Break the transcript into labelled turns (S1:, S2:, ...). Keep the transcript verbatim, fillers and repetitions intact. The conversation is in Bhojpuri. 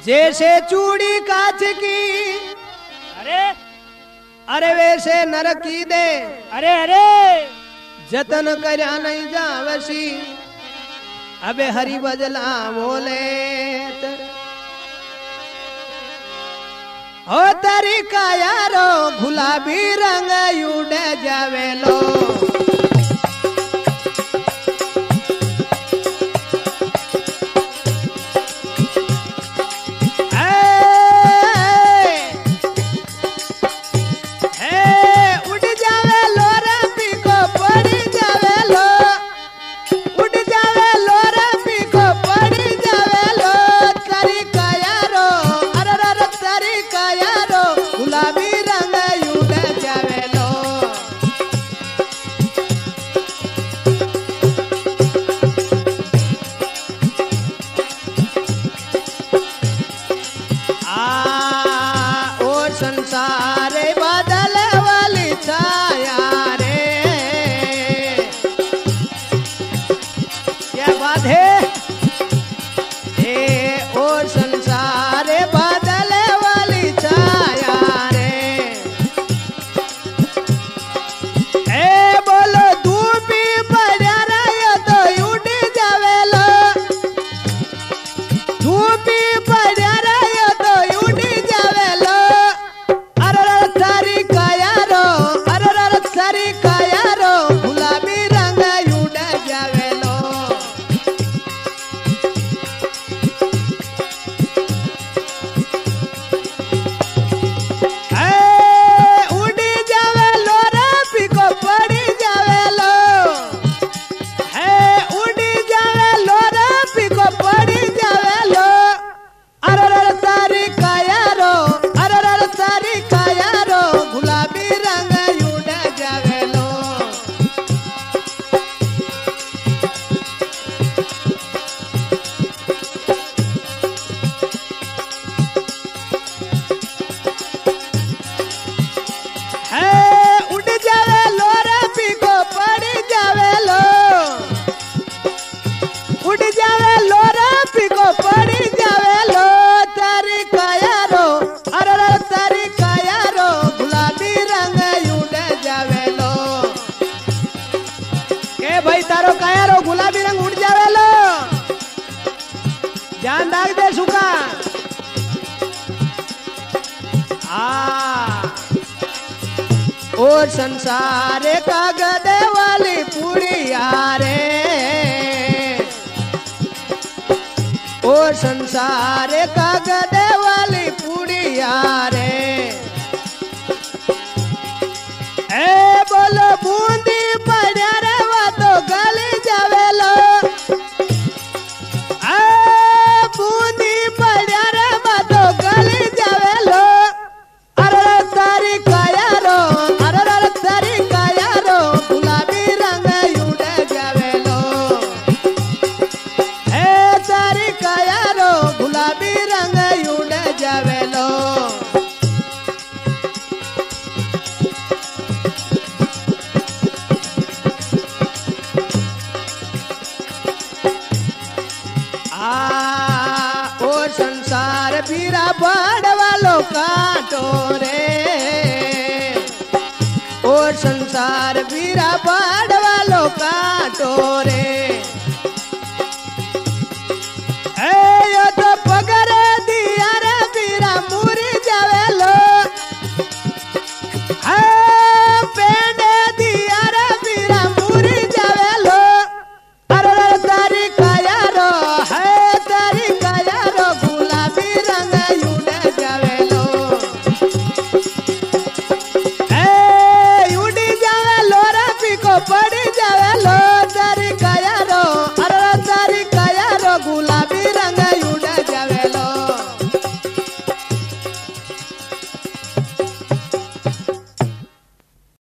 S1: जैसे चूड़ी कांच की
S2: अरे
S1: अरे वैसे नर की दे
S2: अरे अरे
S1: जतन करया नहीं जावसी अबे हरि बजला बोले ओ तरीका यारो गुलाबी रंग उड़े जावेलो संसारे बदल वाली छाया रे क्या बात है ए ओ संसारे बदल वाली छाया रे ए बोलो धूपी पड़ा रहा तो उड़ जावेलो धूपी पड़ा रहा तो उड़ जावेलो गुलाबी रंग उड़ जावेलो उड़ी जावेलो रे पिको पड़ी जावेलो है उड़ी जावेलो रे पिको पड़ी जावेलो अरे रे तारी कायारो अरे रे तारी कायारो गुलाबी रंग उड़ जावेलो उड़ जावेलो रे पिको पड़ी जावेलो उड़ जावेलो रे पिको पड़ी जावेलो तारी कायारो अरे रे तारी कायारो गुलाबी रंग उड़ जावेलो के भाई तारो कायारो गुलाबी रंग उड़ जावेलो ध्यान दाग दे सुका आ और संसारे कागद वाली पुड़िया रे और संसारे कागद वाली पुड़िया रे ए बोलो बूंदी पड़ा रवा तो गली जावेलो ए बूंदी पड़ा रवा तो गली जावेलो अरे तारी कायारो अरे तारी कायारो गुलाबी रंग उड़ जावेलो ए तारी कायारो गुलाबी रंग उड़ जावेलो आ ओ संसार पीरा बड़ वालो काटो रे ओ संसार पीरा बड़